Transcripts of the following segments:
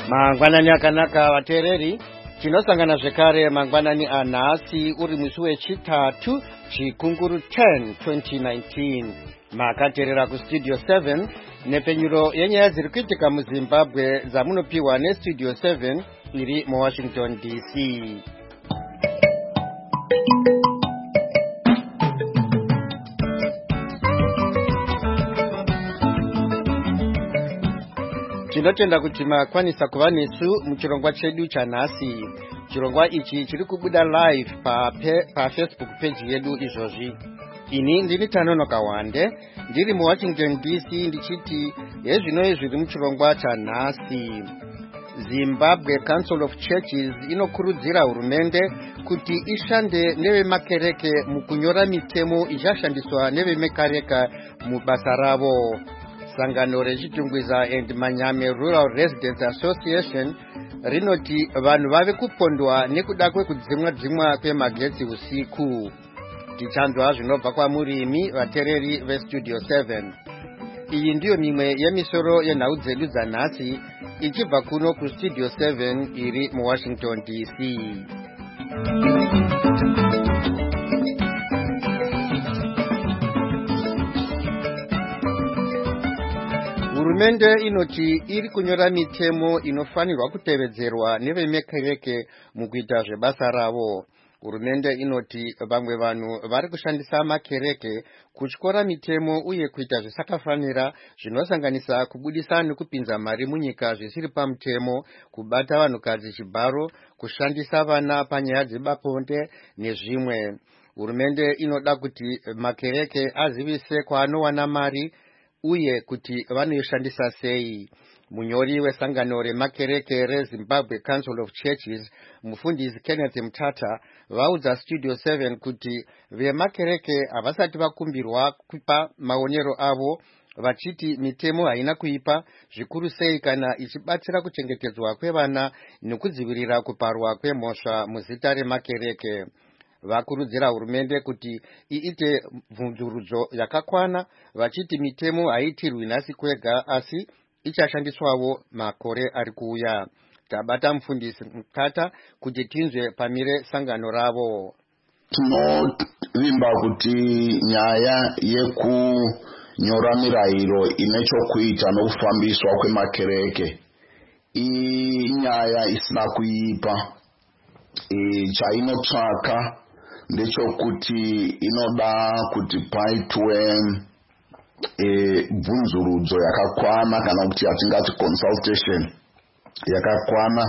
Mangwanani akanaka vateereri, tinosangana zvekare mangwanani anhasi uri musi wechitatu chikunguru 10 2019. Makateerera kustudio 7 nepenyuro yenyaya dziri kuitika muZimbabwe dzamunopiwa nestudio 7 iri muWashington DC. Tinotenda kuti makwanisa kuva nesu muchirongwa chedu chanhasi. Chirongwa ichi chiri kubuda live pa Facebook page yedu izvozvi. Ini ndini Tanonoka Wande, ndiri muWashington DC ndichiti hezvino zviri muchirongwa chanhasi. Zimbabwe Council of Churches inokurudzira hurumende kuti ishande nevemakereke mukunyora mitemo ichashandiswa nevemakereka mubasa ravo. Sangano rechitungwiza and Manyame Rural Residents Association rinoti vanhu vave kupondwa nekuda kwekudzimwa kwemagetsi usiku. Tichanzwa zvinobva kwamurimi vateereri vestudio 7. Iyi ndiyo mimwe yemisoro yenhau dzedu dzanhasi ichibva kuno kustudio 7 iri muWashington DC. Hurumende inoti iri kunyora mitemo inofanirwa kutevedzerwa nevemakereke mukuita zvebasa ravo. Hurumende inoti vamwe vanhu vari kushandisa makereke kutyora mitemo uye kuita zvisakafanira zvinosanganisa kubudisa nekupinza mari munyika zvisiri pamutemo, kubata vanhukadzi chibharo, kushandisa vana panyaya dzebabonde nezvimwe. Hurumende inoda kuti makereke azivise kwaanowana mari uye kuti vanoishandisa sei. Munyori wesangano remakereke reZimbabwe Council of Churches, mufundisi Kenneth Mutata, vaudza studio 7 kuti vemakereke havasati vakumbirwa kupa maonero avo, vachiti mitemo haina kuipa, zvikuru sei kana ichibatsira kuchengetedzwa kwevana nekudzivirira kuparwa kwemhosva muzita remakereke. Vakurudzira hurumende kuti iite bvunzurudzo yakakwana, vachiti mitemo haiitirwi nhasi kwega asi ichashandiswawo makore ari kuuya. Tabata mufundisi Mutata kuti tinzwe pamire sangano ravo. Tinovimba kuti nyaya yekunyora mirayiro ine chokuita nokufambiswa kwemakereke inyaya isina kuipa. Chainotsvaka ndechokuti inoda kuti paitwe bvunzurudzo yakakwana kana kuti yatingati consultation yakakwana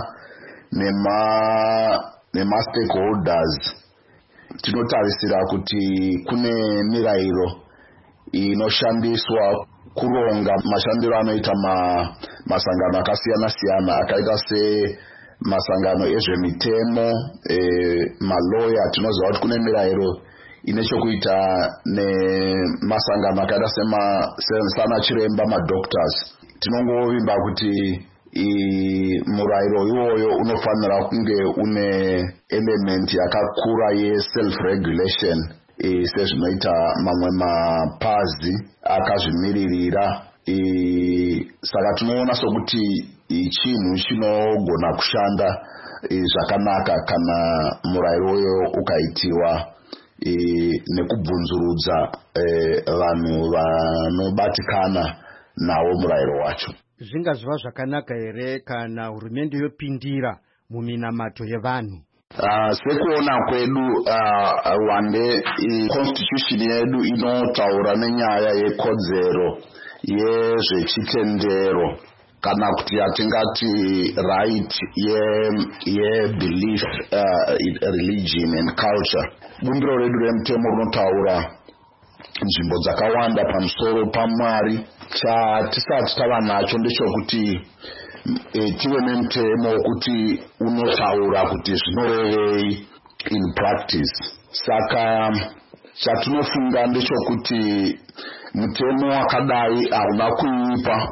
nema-stakeholders. Tinotarisira kuti kune mirayiro inoshandiswa kuronga mashandiro anoita masangano akasiyana-siyana akaita masangano ezvemitemo, maloya. Tinoziva kuti kune mirayiro ine chokuita nemasangano akaita sana chiremba, madoctors. Tinongovimba kuti murayiro iwoyo unofanira kunge une element yakakura ye-self-regulation, sezvinoita mamwe mapazi akazvimiririra. Saka tinoona sokuti chinhu chinogona kushanda zvakanaka kana murayiro uyo ukaitiwa nekubvunzurudza vanhu vanobatikana nawo murayiro wacho. Zvingaziva zvakanaka here kana hurumende yopindira muminamato yevanhu? Sekuona kwedu Wande, constitution yedu inotaura nenyaya yekodzero yezvechitendero kana kuti yatingati right ye-belief, religion and culture. Bumbiro redu remutemo rinotaura nzvimbo dzakawanda pamusoro paMwari. Chatisati tava nacho ndechokuti tive nemutemo wokuti unotaura kuti zvinorevei in practice. Saka chatinofunga ndechokuti mutemo wakadai hauna kuipa,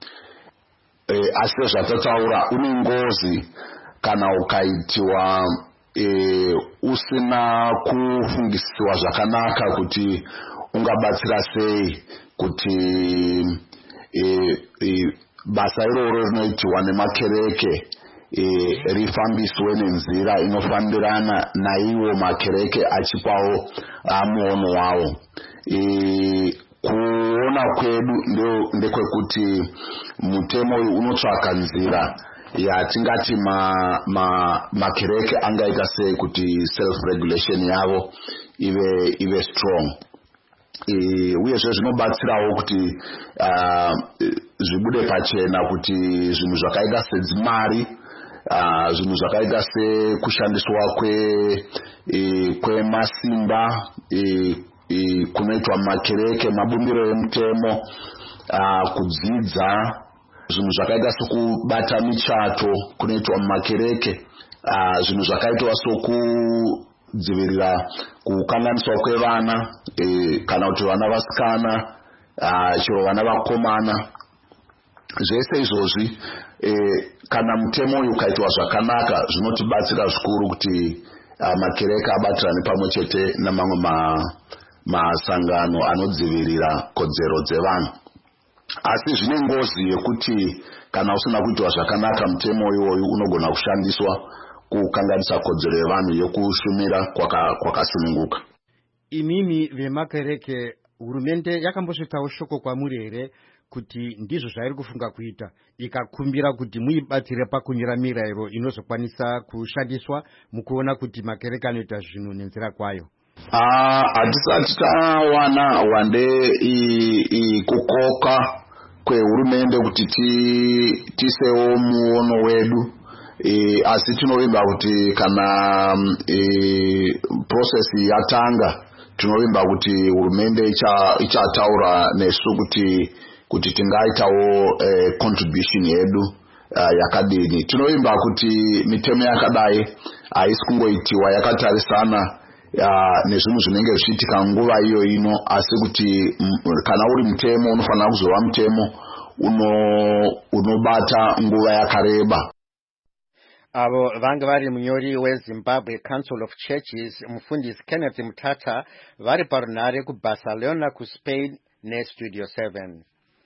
asi zvatotaura une ngozi kana ukaitiwa usina kufungisiwa zvakanaka kuti ungabatsira sei kuti basa iroro rinoitiwa nemakereke rifambiswe nenzira inofanirana naiwo makereke achipawo muono wawo. Kuona kwedu ndekwekuti mutemo uyu unotsvaka nzira yatingati makereke angaita sei kuti self regulation yavo ive strong. Uyezve zvinobatsirawo kuti zvibude pachena kuti zvinhu zvakaita sedzimari, zvinhu zvakaita sekushandiswa kwemasimba kunoitwa makereke, mabumbiro emutemo, kudzidza, zvinhu zvakaita sekubata michato kunoitwa mumakereke, zvinhu zvakaitwa sokudzivirira kukanganiswa kwevana, kana kuti vana vasikana, chero vana vakomana. Zvese izvozvi kana mutemo uyu ukaitwa zvakanaka zvinotibatsira zvikuru kuti makereke abatirane pamwe chete namamwe masangano anodzivirira kodzero dzevanhu. Asi zvine ngozi yekuti kana usina kuitwa zvakanaka mutemo iwoyu unogona kushandiswa kukanganisa kodzero yevanhu yokushumira kwakasununguka. Imimi vemakereke, hurumende yakambosvitsawo shoko kwamuri here kuti ndizvo zvairi kufunga kuita ikakumbira kuti muibatsire pakunyora mirayiro inozokwanisa kushandiswa mukuona kuti makereke anoita zvinhu nenzira kwayo? Hatisati tawana wande kukoka kwehurumende kuti tisewo muono wedu, asi tinovimba kuti kana process yatanga tinovimba kuti hurumende ichataura nesu kuti tingaitawo contribution yedu yakadini. Tinovimba kuti mitemo yakadai haisi kungoitiwa yakatarisana nezvinhu zvinenge zvichiitika nguva iyo ino, asi kuti kana uri mutemo unofanira kuzova mutemo unobata nguva yakareba. Avo vanga vari munyori weZimbabwe Council of Churches mufundisi Kenneth Mutata vari parunhare kuBarcelona kuSpain neStudio 7.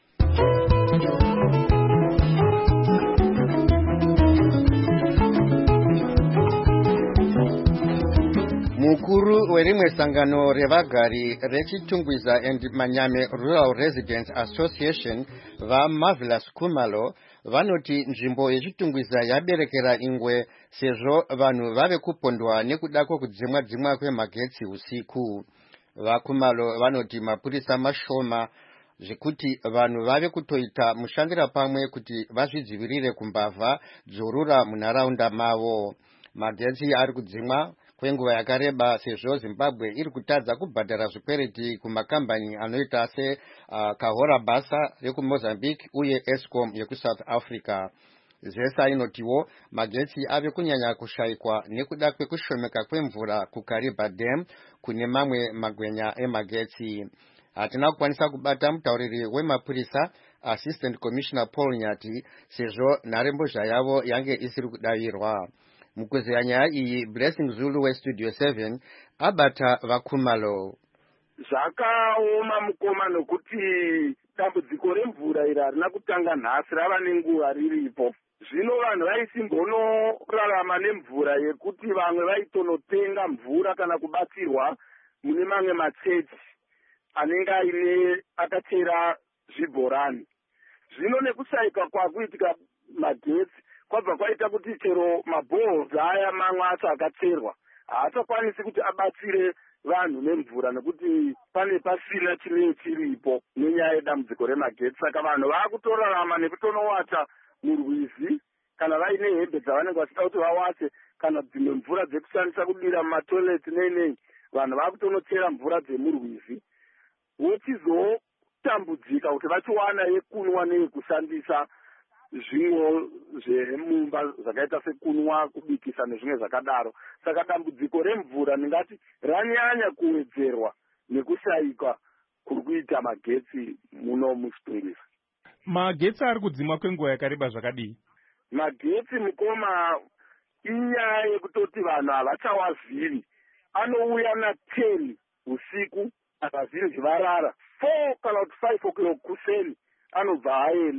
Mukuru werimwe sangano revagari rechitungwiza and Manyame Rural Residents Association vaMarvelous Khumalo vanoti nzvimbo yechitungwiza yaberekera ingwe sezvo vanhu vave kupondwa nekuda kwekudzimwa kwemagetsi usiku. VaKhumalo vanoti mapurisa mashoma zvekuti vanhu vave kutoita mushandira pamwe kuti vazvidzivirire kumbavha dzorura munharaunda mavo. Magetsi ari kudzimwa kwenguva yakareba sezvo Zimbabwe iri kutadza kubhadhara zvikwereti kumakambani anoita Kahora Basa yekuMozambique uye Eskom yekuSouth Africa. Zesa inotiwo magetsi ave kunyanya kushayikwa nekuda kwekushomeka kwemvura kuKariba Dam kune mamwe magwenya emagetsi. Hatina kukwanisa kubata mutauriri wemapurisa Assistant Commissioner Paul Nyati sezvo nharembozha yavo yange isiri kudavirwa. Mukuzeya nyaya iyi Blessing Zulu weStudio 7 abata vaKhumalo. Zvakaoma mukoma nokuti dambudziko remvura iri harina kutanga nhasi, rava nenguva riripo. Zvino vanhu vaisimbonorarama nemvura yekuti vamwe vaitonotenga mvura kana kubatsirwa mune mamwe machechi anenge akachera zvibhorani. Zvino nekushayika kwakuitika magetsi kwabva kwaita kuti chero mabhohos aya mamwe acho akacherwa haachakwanisi kuti abatsire vanhu nemvura nekuti pane pasina chinenge chiripo nenyaya yedambudziko remagetsi. Saka vanhu vaakutorarama nekutonowata murwizi kana vaine hembe dzavanenge vachida kuti vawate kana dzimwe mvura dzekushandisa kudira mumatoileti nei. Vanhu vaakutonochera mvura dzemurwizi vochizotambudzika kuti vachiwana yekunwa neyekushandisa zvimwe zvemumba zvakaita sekunwa, kubikisa nezvimwe zvakadaro. Saka dambudziko remvura ndingati ranyanya kuwedzerwa nekushayika kuri kuita magetsi muno muchitungwiza. Magetsi ari kudzimwa kwenguva yakareba zvakadii? Magetsi mukoma inyaya yekutoti vanhu havachawazivi. Anouya na10 usiku vazhinji varara 4 kana kuti 5 o'clock kuseni anobva aenda.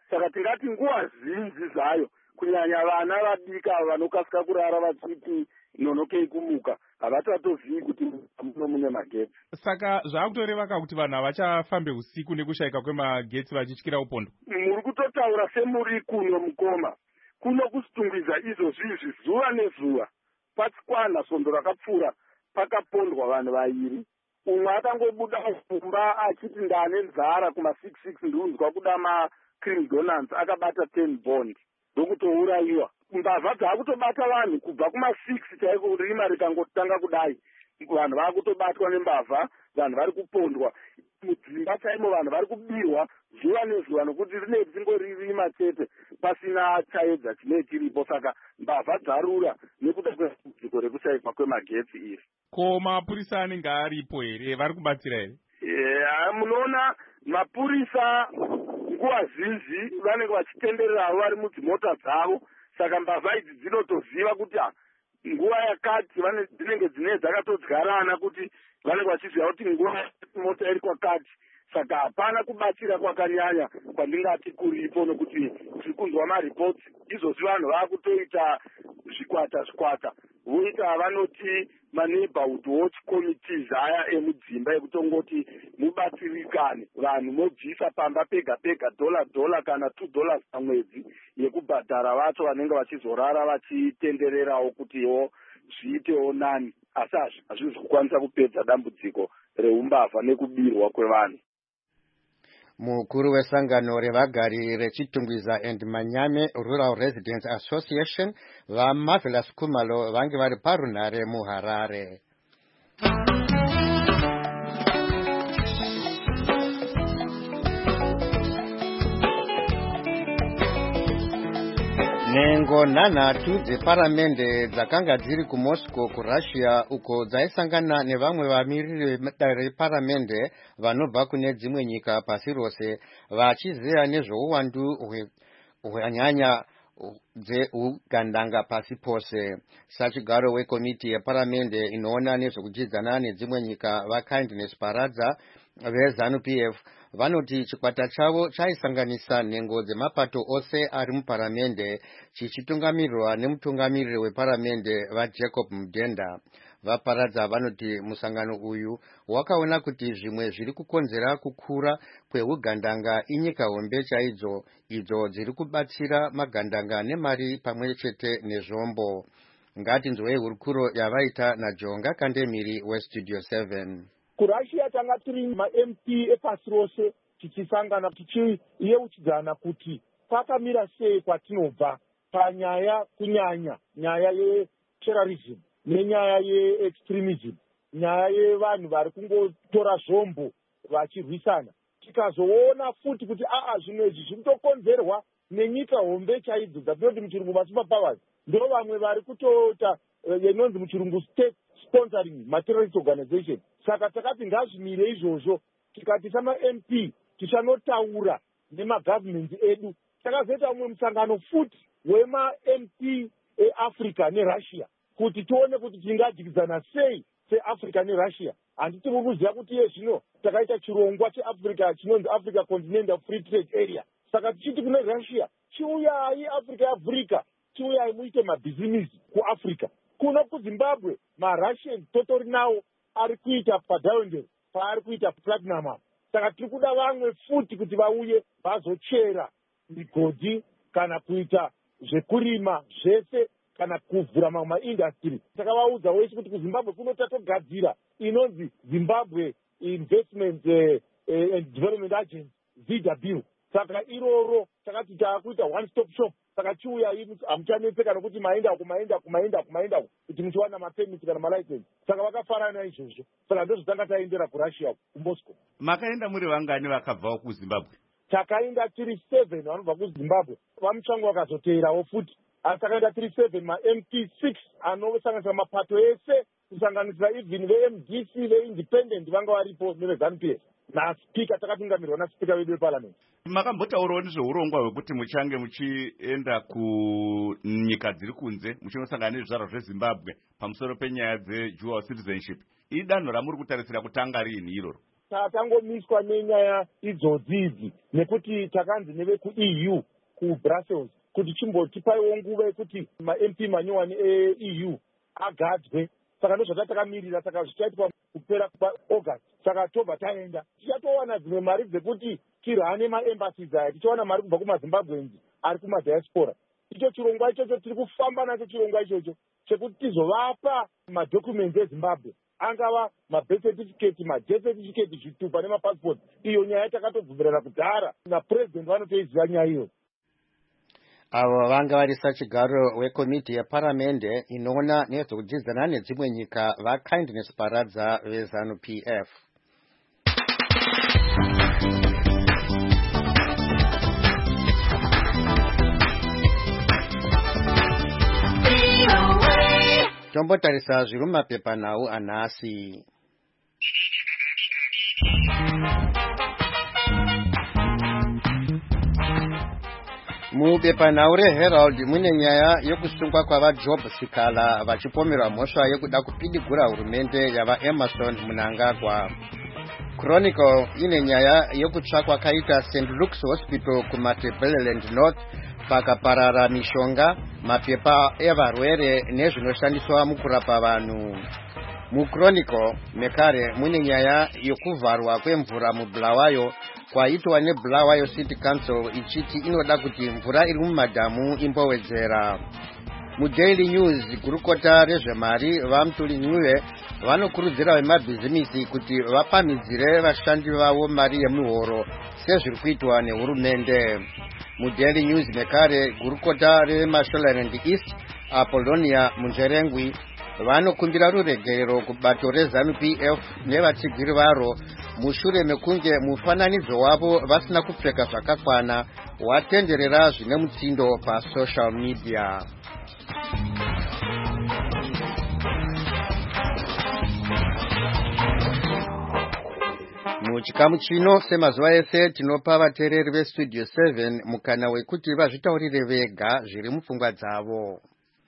saka tingati nguva zhinji zvayo kunyanya vana vadika vanokasika kurara vachiti nonokei kumuka havatatozivi kuti muno mune magetsi. Saka zvaakutoreva kuti vanhu havachafambe usiku nekushayika kwemagetsi vachityira upondo. Muri kutotaura semuri kuno mukoma, kuno kusitungwiza izvozvizvi zuva nezuva. Patsikwana svondo rakapfuura pakapondwa vanhu vairi. Umwe akangobuda mumba achiti ndane nzara kuma66 ndiunzwa kuda macream donuts akabata 10 bond ndokutourayiwa. Mbavha dzakutobata vanhu kubva kuma6 chaiko rima rikangotanga kudai. Vanhu vakutobatwa nembavha, vanhu vari kupondwa. Mudzimba chaimo vanhu vari kubirwa zuva nezuva nokuti rine dzingorima chete pasina chaedza chine chiripo. Saka mbavha dzarura nekuda kwedambudziko rekushayikwa kwemagetsi iri. Ko mapurisa anenge aripo here, vari kubatsira here? Munoona mapurisa nguva zhinji vanenge vachitendererawo vari mudzimota dzavo. Saka mbavha idzi dzinotoziva kuti nguva yakati dzinenge dzine dzakatodyarana kuti vanenge vachiziva kuti nguva mota iri kwakati. Saka hapana kubatsira kwakanyanya kwandingati kuripo nokuti tiri kunzwa maripoti. Izvozvi vanhu vakutoita zvikwata voita vanoti maneighborhood watch committees aya emudzimba ekutongoti mubatsirikane vanhu mobvisa pamba pega pega $1 kana $2 pamwedzi yekubhadhara vacho vanenge vachizorara vachitendererawo kutiwo zviitewo nani. Asi hazvizi kukwanisa kupedza dambudziko reumbavha nekubirwa kwevanhu. Mukuru wesangano revagari rechitungwiza and Manyame Rural Residents Association vaMarvelous Khumalo vange vari parunhare muHarare. Nengo nhanhatu dzeparamende dzakanga dziri kuMoscow kuRussia uko dzaisangana nevamwe vamiriri veparamende vanobva kune dzimwe nyika pasi rose vachizeya nezvouwandu hwenyaya dzeugandanga pasi pose. Sachigaro wekomiti yeparamende inoona nezvekudyidzana nedzimwe nyika vaKindness Paradza veZANU-PF vanoti chikwata chavo chaisanganisa nhengo dzemapato ose ari muparamende chichitungamirirwa nemutungamiriri weparamende vaJacob Mudenda. Vaparadza vanoti musangano uyu wakaona kuti zvimwe zviri kukonzera kukura kweugandanga inyika hombe chaidzo idzo dziri kubatsira magandanga nemari pamwe chete nezvombo. Ngatinzwei hurukuro yavaita naJonga Kandemiri weStudio 7. kuRussia tanga tiri ma-MP epasi rose tichisangana tichiyeuchidzana kuti pakamira sei kwatinobva panyaya kunyanya nyaya yeterrorism nenyaya yeextremism, nyaya yevanhu vari kungotora zvombo vachirwisana. Tikazoona futi kuti zvimwe izvi zviri kutokonzerwa nenyika hombe chaidzo dzatinoti muchirungu masuperpowers, ndo vamwe vari kutoita inonzi muchirungu state sponsoring materialist organization. Saka takati ngazvimire izvozvo, tikati sama-MP tichanotaura nemagovernment edu. Takazoita umwe musangano futi wema-MP eAfrica neRussia kuti tione kuti tingadyidzana sei seAfrica neRussia. Handiti muri kuziva kuti iye zvino takaita chirongwa cheAfrica chinonzi Africa Continental Free Trade Area. Saka tichiti kune Russia, chiuyai Africa yaAfrica, chiuyai muite mabhizinisi kuAfrica. Kuno kuZimbabwe maRussians totori nawo ari kuita padiamond paari kuita platinum. Saka tiri kuda vamwe futi kuti vauye vazochera migodhi kana kuita zvekurima zvese kana kuvhura mamwe maindastry. Takavaudza wese kuti kuZimbabwe kuno tatogadzira inonzi Zimbabwe Investment and Development Agency ZW. Saka iroro takati taakuita one stop shop. Saka chiuya hamuchanetseka nokuti maenda kuti muchiwana mapemiti kana malicense. Saka vakafarana izvozvo. Saka ndozvotanga taendera kuRussia kuMoscow. Makaenda muri vangani vakabvawo kuZimbabwe? Takaenda tiri 7 vanobva kuZimbabwe. Vamuchango vakazoteerawo futi. Asi takaenda tiri 7 ma-MP 6 anosanganisira mapato ese kusanganisira even veMDC veindependent vanga varipo neveZANU-PF. Naspika takatungamirwa naspika wedu weparliament. Makambotaurawo nezveurongwa hwekuti muchange muchienda kunyika dziri kunze muchinosangana nezvizvarwa zveZimbabwe pamusoro penyaya dzedual citizenship. Idanho ramuri kutarisira kutanga riini iroro? takangomiswa nenyaya idzodzidzi nekuti takanzi nevekuEU kuBrussels kuti chimbotipaiwo nguva yekuti ma-MP manyowani eEU agadzwe. Saka ndozvatakamirira, saka zvichaitwa kupera kwaAugust. Saka tobva taenda tichatowana dzimwe mari dzekuti tirane maembassies aya, tichawana mari kubva kumaZimbabweans ari kumadiaspora. Icho chirongwa ichocho tiri kufamba nacho, chirongwa ichocho chekuti tizovapa madhokumenti eZimbabwe, angava mabirth certificate, madeath certificate, zvitupa nemapassport. Iyo nyaya takatobvumirana kudhara napurezidendi vanotoiziva nyaya iyo. Avo vanga vari sachigaro wekomiti yeparamende inoona nezvekudyidzana nedzimwe nyika vaKindness Paradza veZanu PF. Tombotarisa zviri mumapepanhau anhasi. Mubepanhau reHerald mune nyaya yokusungwa kwavaJob Sikala vachipomerwa mhosva yekuda kupidigura hurumende yavaEmerson Mnangagwa. Chronicle ine nyaya yokutsvakwa kaita St. Luke's Hospital kuMatabeleland North pakaparara mishonga, mapepa evarwere nezvinoshandiswa mukurapa vanhu. MuChronicle mekare mune nyaya yokuvharwa kwemvura muBulawayo kwaitwa neBulawayo City Council ichiti inoda kuti mvura iri mumadhamu imbowedzera. MuDaily News gurukota rezvemari vaMutuli vanokurudzira vemabhizimisi kuti vapamhidzire vashandi vavo mari yemuhoro sezviri kuitwa nehurumende. MuDaily News mekare gurukota reMashonaland East Apollonia Munjerengwi vanokumbira ruregerero kubato reZanu PF nevatsigiri varo mushure mekunge mufananidzo wavo vasina kupfeka zvakakwana watenderera zvine mutsindo pasocial media. Muchikamu chino semazuva ese tinopa vateereri veStudio 7 mukana wekuti vazvitaurire vega zviri mupfungwa dzavo.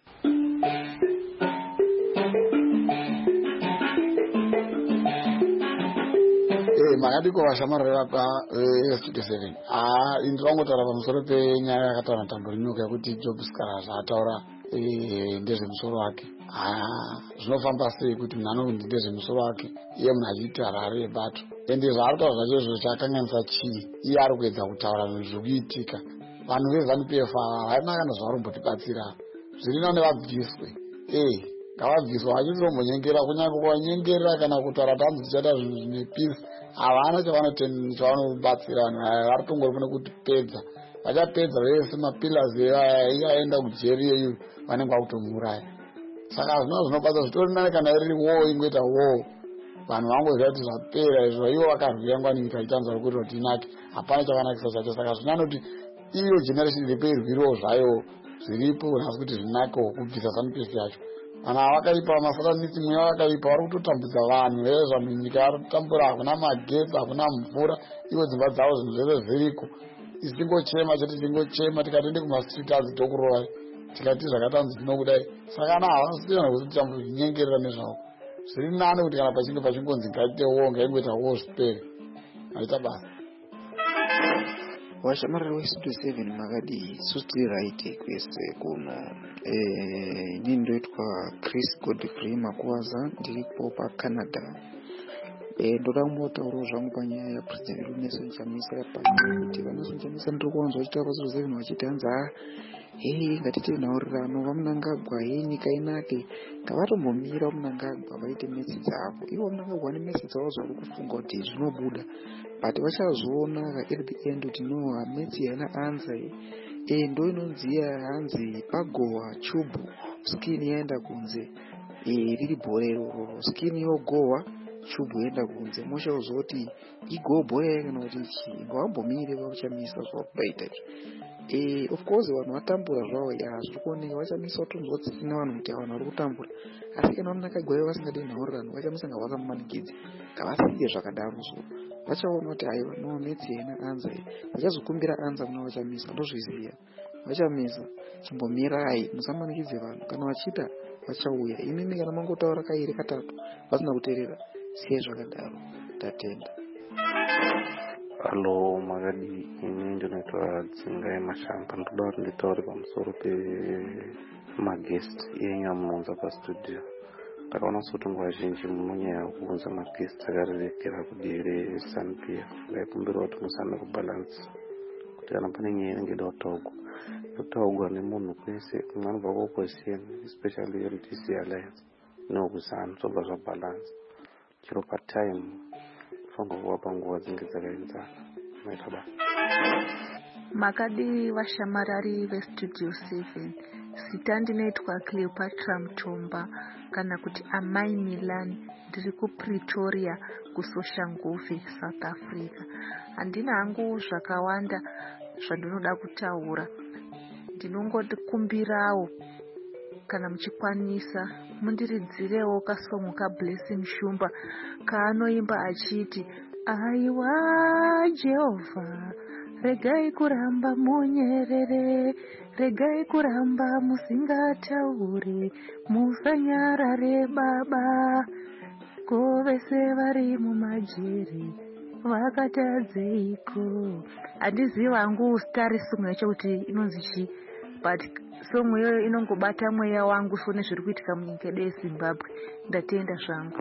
Makadiko vashamarira paStudio 7. Ndingangotaura pamusoro penyaya yakataura Tamburinyuka yekuti Job Sikala zvaataura ndezvemusoro wake. Zvinofamba sei kuti munhu anonzi ndezvemusoro wake iye munhu achiita Harare yebato, ende zvaarikutaura zvacho izvo chakanganisa chii? Iye ari kuedza kutaura zviri kuitika. Vanhu veZanu PF havana kana zvavarombotibatsira. Zviri nani vabviswe, ngavabviswa. Vachitombonyengera kunyange kuvanyengerera kana kutaura kuti hanzi tichaita zvinhu zvine peace, havana chavanobatsira vanhu ava. Vari tongorifuna kuti pedza, vachapedza vese mapillars aenda kujeri iyoyo vanenge vakutomuraya. Saka zvinobata zvitori nani kana iri war ingoita war, vanhu vangoziva kuti zvapera izvo, ivo vakarwira nyika itanzwa rokuti kuti inake, hapana chakanakisa chacho. Saka zvinani kuti iyo generation iripo irwiriwo zvayo zviripo asi kuti zvinake kubvisa Zanu PF yacho. Vanhu ava vakaipa, masatanisi mweya vakaipa, vari kutotambudza vanhu vezvamu nyika, vari kutambura, hakuna magetsi, hakuna mvura, ivo dzimba dzavo zvinhu zvese zviriko. Isingochema chete, tingochema tikatoende kumastreet azi tokurova, tikati zvakatanzi tinokudai. Saka kana havasiyana kuti tambonyengerera nezvavo. Zviri nani kuti kana pachinge pachingonzi ngaite wo, ngaingoita wo zvipere. Aita basa. Washamarira weStudio 7 makadi suti right kwese kuno. Ini ndoitwa Chris Godfrey Makwaza, ndiripo paCanada. Ndoda kumbotaura zvangu panyaya yaPresident Nelson Chamisa kuti vaNelson Chamisa ndiri kuwanzwa vachitaura paStudio 7 vachiti hanzi ngatite nhaurirano vaMnangagwa nyika inake, ngavatombomira Mnangagwa vaite metsi dzavo. Ivo Mnangagwa vane metsi dzavo zvavari kufunga kuti zvinobuda, but vachazoona at the end kuti no, metsi haina anza. Ndo inonziya hanzi pagowa chubu skin yaenda kunze, riri bhorero skin yogowa chubu yaenda kunze. Moshaudzoti igo bhorero kana kuti chii, ngavambomire vaChamisa zvakubaita. Of course vanhu vatambura zvavo, zviri kuoneka vaChamisa vatonzwatsitsina vanhu kuti vanhu vari kutambura, asi kana Mnangagwa vasingadi nhaurirano vaChamisa ngavasamanikidze, ngavasiye zvakadaro. So vachaona kuti aiwa no, metsi haina anza, vachazokumbira anza muna vaChamisa. Ndozviziva vaChamisa, chimbomirai musamanikidze vanhu, kana vachiita vachauya. Imimi kana mangotaura kairi katatu vasina kuteerera, siyai zvakadaro. Tatenda. Halo Magadi, ini ndinoitwa Dzingai Mashamba. Ndoda kuti nditaure pamusoro pemagest enyu amunonza pastudio. Ndakaona kuti nguva zhinji munonyanya kuunza magest akarerekera kudii reSANU-PF. Ndaikumbira kuti musambe kubalansi kuti kana pane nyaya inenge ida kutaurwa nemunhu kwese kumwe anobva kuopposition, especially MDC Alliance neokuZANU, zobva zvabalansi. Chiro patime fanga kuwapa nguva dzinenge dzakaenzana. Maita basa. Makadi vashamarari veStudio 7. Sita ndinoitwa Cleopatra Mutomba kana kuti Amai Milan, ndiri kuPretoria kuSoshanguve, South Africa. Handina hangu zvakawanda zvandinoda kutaura. Ndinongotikumbirawo kana muchikwanisa mundiridzirewo kasongo kaBlessing Shumba kaanoimba achiti aiwa Jehovha, regai kuramba munyerere, regai kuramba musingataure, musanyarare Baba, ko vese vari mumajere vakatadzeiko. Handiziva hangu stari song yacho kuti inonzi chi, but song iyoyo inongobata mweya wangu sone zviri kuitika munyika yedu yeZimbabwe. Ndatenda zvangu.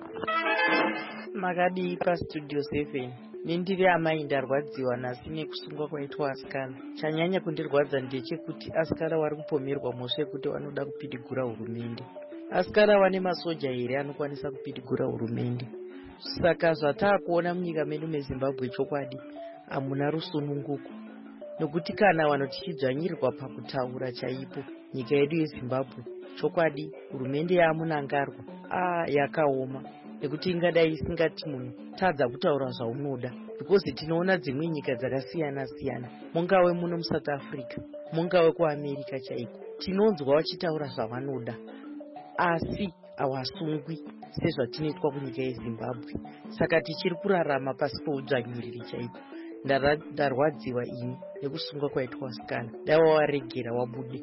Makadi paStudio 7. Nindiri amai ndarwadziwa nhasi nekusungwa kwaitwa asikana. Chanyanya kundirwadza ndechekuti asikana vari kupomerwa mhosva yekuti vanoda kupidigura hurumende. Asikana vane masoja here anokwanisa kupidigura hurumende. Saka zvataakuona munyika medu meZimbabwe chokwadi hamuna rusununguko. Nokuti kana vanhu tichidzvanyirirwa pakutaura chaipo nyika yedu yeZimbabwe, chokwadi hurumende yamunangarwa yakaoma. Nekuti ingadai isingati munhu tadza kutaura zvaunoda, because tinoona dzimwe nyika dzakasiyana siyana, mungave muno muSouth Africa, mungave kuAmerica chaiko, tinonzwa vachitaura zvavanoda asi havasungwi sezvatinoitwa kunyika yeZimbabwe. Saka tichiri kurarama pasi peudzvanyiriri chaipo. Ndarwadziwa ini nekusungwa kwaitwa asikana. Daiva waregera wabude.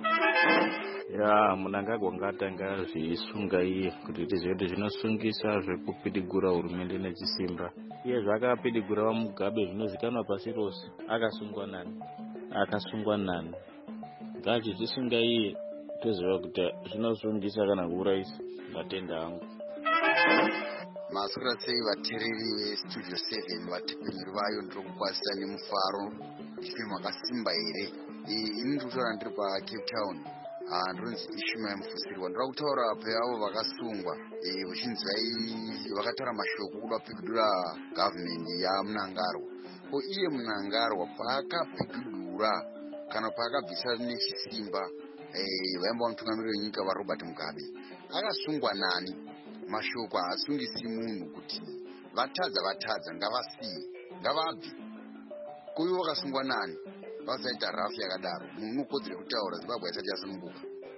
Ya Mnangagwa ngatanga zvisunga iye kuti tizive kuti zvinosungisa zvekupidigura hurumende nechisimba. Iye zvakapidigura vaMugabe zvinozikanwa pasi rose. Akasungwa nani. Ngazvisunga iye toziva kuti zvinosungisa kana kuuraisa. Ndatenda hangu. Masura sei vatereri veStudio 7 vatipinduri vayo ndinokukwazisa nemufaro. Ndife makasimba here. Ini ndikutaura ndiri paCape Town. Ndonzi Ishmael Mfusirwa. Ndira kutaura peavo vakasungwa uchinzi vakataura mashoko kuda kupigidura government yaMnangagwa. Ko iye Mnangagwa paakapigidura kana paakabvisa nechisimba vaimba mutungamiriri wenyika vaRobert Mugabe, akasungwa nani? Mashoko haasungisi munhu kuti vatadza ngavasiye ngavabve. Ko ivo vakasungwa nani? Vasaita rafu yakadaro. Munhu unokodzera kutaura Zimbabwe isati yasununguka.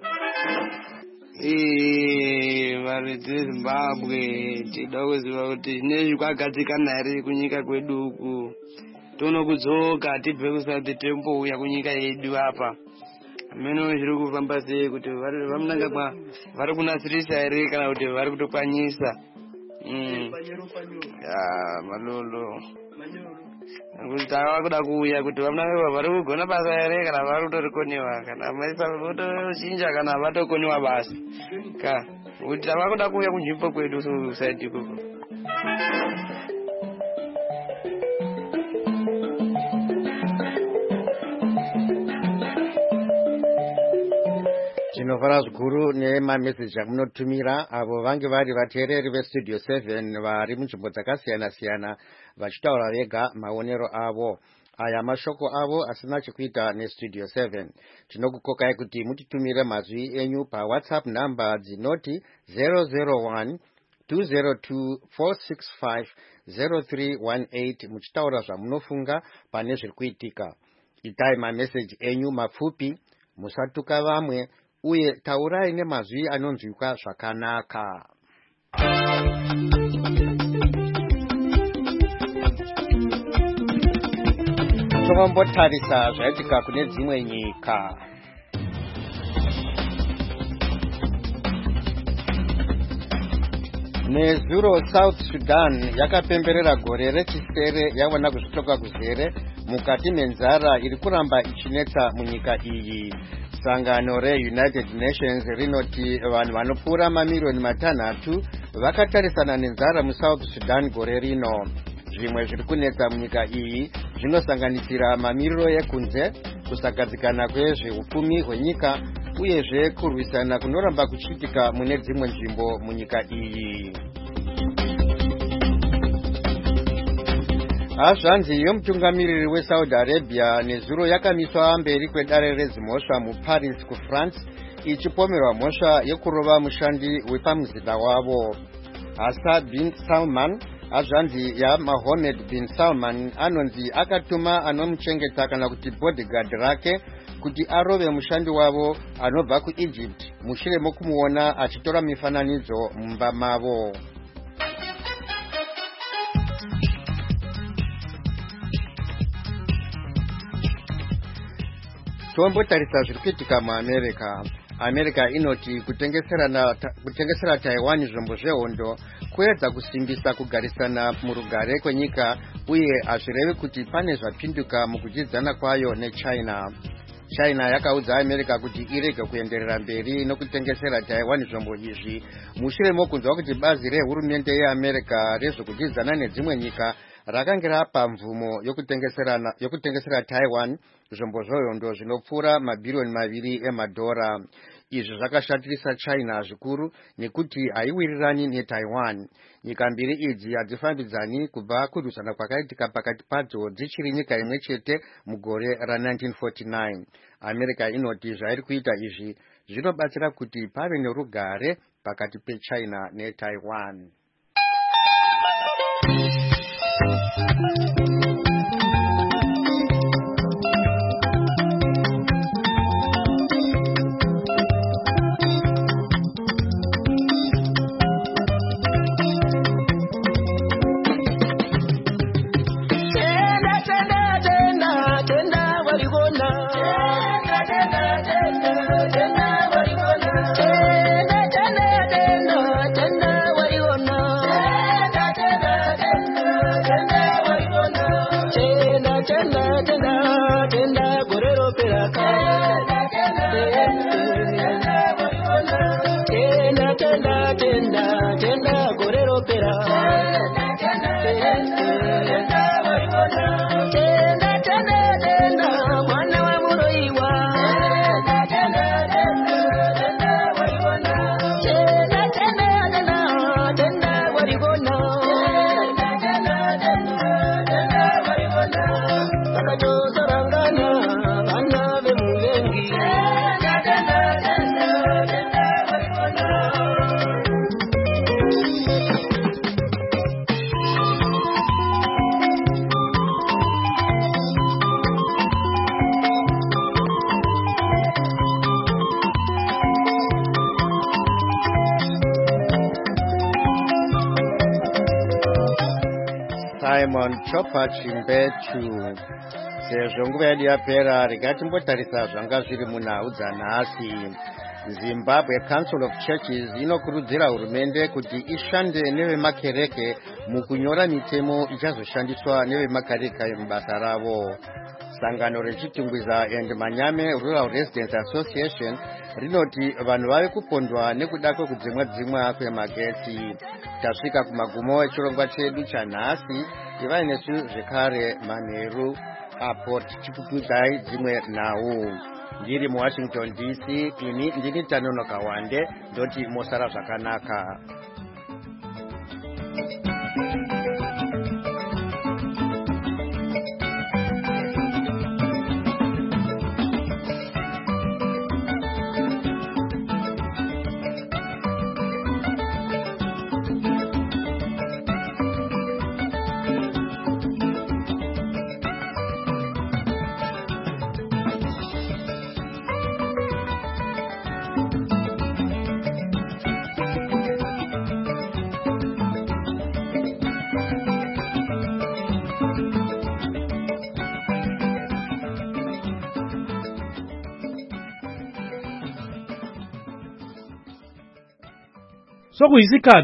Varidzi veZimbabwe tinoda kuziva kuti nezvikwagadzikana here kunyika kwedu uku. Tono kudzoka tibve kusati tembouya kunyika yedu apa. Meno zviri kufamba sei kuti vaMnangagwa vari kunasirisa here kana kuti vari kutokwanyisa? Malolo. Kuti tava kuda kuuya kuti vaMnangagwa vari kugona basa here kana vari kutorikoniwa kana maisa votochinja kana vatokoniwa basa. Kuti tava kuda kuuya kunzvimbo kwedu sosaiti ikoko. Tinovara zvikuru nemameseji amunotumira avo vange vari vateereri veStudio 7 vari munzvimbo dzakasiyana siyana vachitaura vega maonero avo. Aya mashoko avo asina chekuita neStudio 7. Tinokukokai kuti mutitumire mazwi enyu paWhatsApp namba dzinoti 001 202 465 0318 muchitaura zvamunofunga pane zviri kuitika. Itai mameseji enyu mapfupi, musatuka vamwe, uye taurai nemazwi anonzwika zvakanaka. Tombombotarisa zvaitika kune dzimwe nyika. nezuro South Sudan yakapemberera gore rechisere yawana kuzvitoka kuzere mukati menzara iri kuramba ichinetsa munyika iyi. Sangano reUnited Nations rinoti vanhu vanopfuura mamirioni 3 vakatarisana nenzara muSouth Sudan gore rino. Zvimwe zviri kunetsa munyika iyi zvinosanganisira mamiriro ekunze, kusagadzikana kwezveupfumi hwenyika uyezve kurwisana kunoramba kuchiitika mune dzimwe nzvimbo munyika iyi. Hazvanzi yomutungamiriri weSaudi Arabia nezuro yakamiswa mberi kwedare rezimhosva muParis kuFrance ichipomerwa mhosva yekurova mushandi wepamuzinda wavo. Hassan bin Salman, hazvanzi yaMohammed bin Salman, anonzi akatuma anomuchengeta kana kuti bodyguard rake kuti arove mushandi wavo anobva kuEgypt mushure mokumuona achitora mifananidzo mumba mavo. Tombotarisa zviri kuitika muAmerica. America inoti kutengesera Taiwan zvombo zvehondo kuedza kusimbisa kugarisana murugare kwenyika uye hazvirevi kuti pane zvapinduka mukudyidzana kwayo neChina. China yakaudza America kuti irege kuenderera mberi nokutengesera Taiwan zvombo izvi mushure mokunzwa kuti bazi rehurumende yeAmerica rezvokudyidzana nedzimwe nyika rakanga rapa mvumo yokutengesera Taiwan zvombo zvehondo zvinopfuura mabhirioni 2 emadhora. Izvi zvakashatirisa China zvikuru nekuti haiwirirani neTaiwan. Nyika mbiri idzi hadzifambidzani kubva kurwisana kwakaitika pakati padzo dzichiri nyika imwe chete mugore ra1949. America inoti zvairi kuita izvi zvinobatsira kuti pave nerugare pakati peChina neTaiwan. Simon Chopa Chimbechu. Sezvo nguva yedu yapera, regai timbotarisa zvanga zviri munhau dzanhasi. Zimbabwe Council of Churches inokurudzira hurumende kuti ishande nevemakereke mukunyora mitemo ichazoshandiswa nevemakereke mubasa ravo. Sangano rechitungwiza and Manyame Rural Residents Association rinoti vanhu vave kupondwa nekuda kwekudzimwa kwemagetsi. Tasvika kumagumo echirongwa chedu chanhasi. Ivai nesu zvekare manheru apo tichikukudzai dzimwe nhau. Ndiri muWashington DC, ini ndini Tanonoka Wande, ndoti mosara zvakanaka. Sokuyisikhathi